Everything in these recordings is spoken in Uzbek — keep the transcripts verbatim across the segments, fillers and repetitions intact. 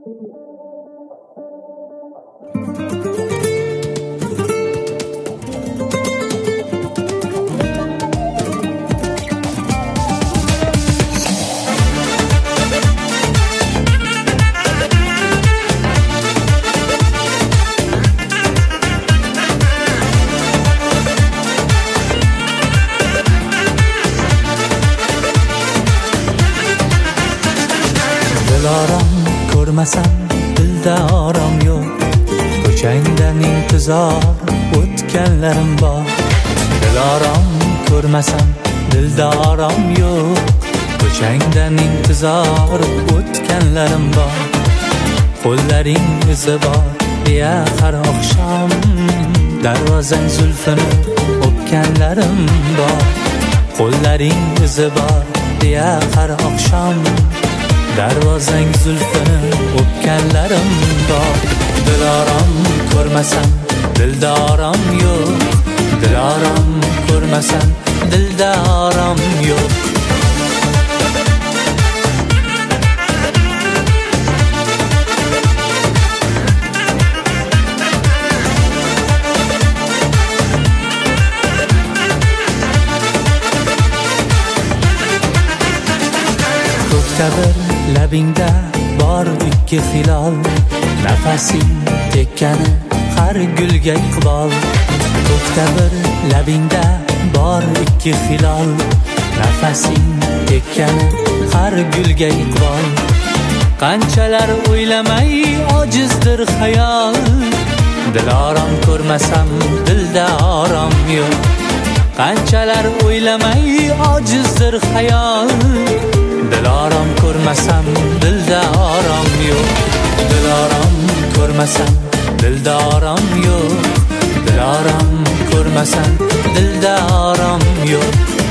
Dilorom ko'rmasam dilda orom yo'q, ko'changdan intizor o'tganlarim bor. Dilorom ko'rmasam dilda orom yo'q, ko'changdan intizor o'tganlarim bor. Qo'llaring izi bor deya har oqshom darvozang zulfini o'pganlarim bor. Qo'llaring izi bor deya har oqshom darvozang zulfini o'pganlarim bor. Dilorom ko'rmasam dilda orom yo'q, dilorom ko'rmasam dilda orom yo'q. Ko'ktabir labingda bor ikki hilol, nafasing tekkani har gulga iqbol. Ko'ktabir labingda bor ikki hilol, nafasing tekkani har gulga iqbol. Qanchalar o'ylamay ojizdir xayol, dilorom ko'rmasam dilda orom yo'q. Qanchalar o'ylamay ojizdir xayol, dilorom ko'rmasam dilda orom yo'q. Dilorom ko'rmasam dilda orom yo'q, dilorom ko'rmasam dilda orom yo'q.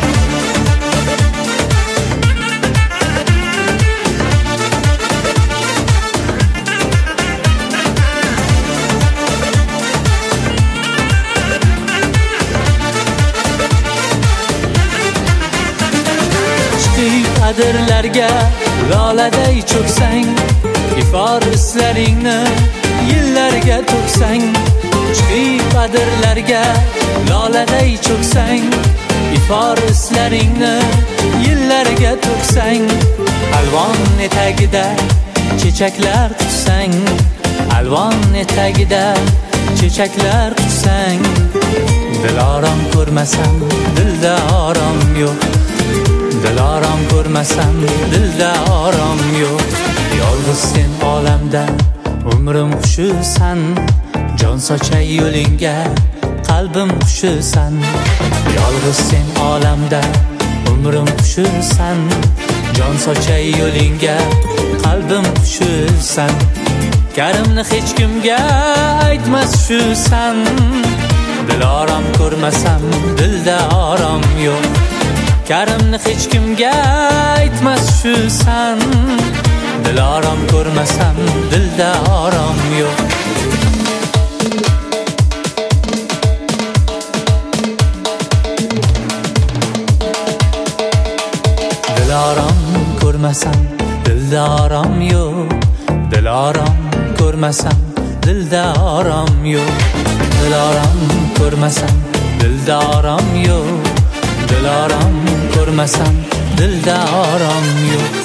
Qadirlarga loladay cho'ksang, ifor islaringni yillarga to'ksang. Chiqib qadirlarga loladay cho'ksang, ifor islaringni yillarga to'ksang. Alvon etagida chechaklar tutsang, alvon etagida chechaklar tutsang. Dilorom ko'rmasam dilda orom yo'q, dilorom ko'rmasam dilda orom yo'q. Yolg'iz sen olamda umrim xushisan, jon sochay yo'lingga qalbim xushisan. Yolg'iz sen olamda umrim xushisan, jon sochay yo'lingga qalbim xushisan. Karimni hech kimga aytmas shusan, dilorom ko'rmasam dilda orom yo'q. Karimni hech kimga aytmas shusan, dilorom ko'rmasam dilda orom yo'q. Dilorom ko'rmasam dilda orom yo'q, dilorom ko'rmasam dilda orom yo'q. Dilorom ko'rmasam dilda orom yo'q, dilorom ko'rmasam dilda orom yo'q.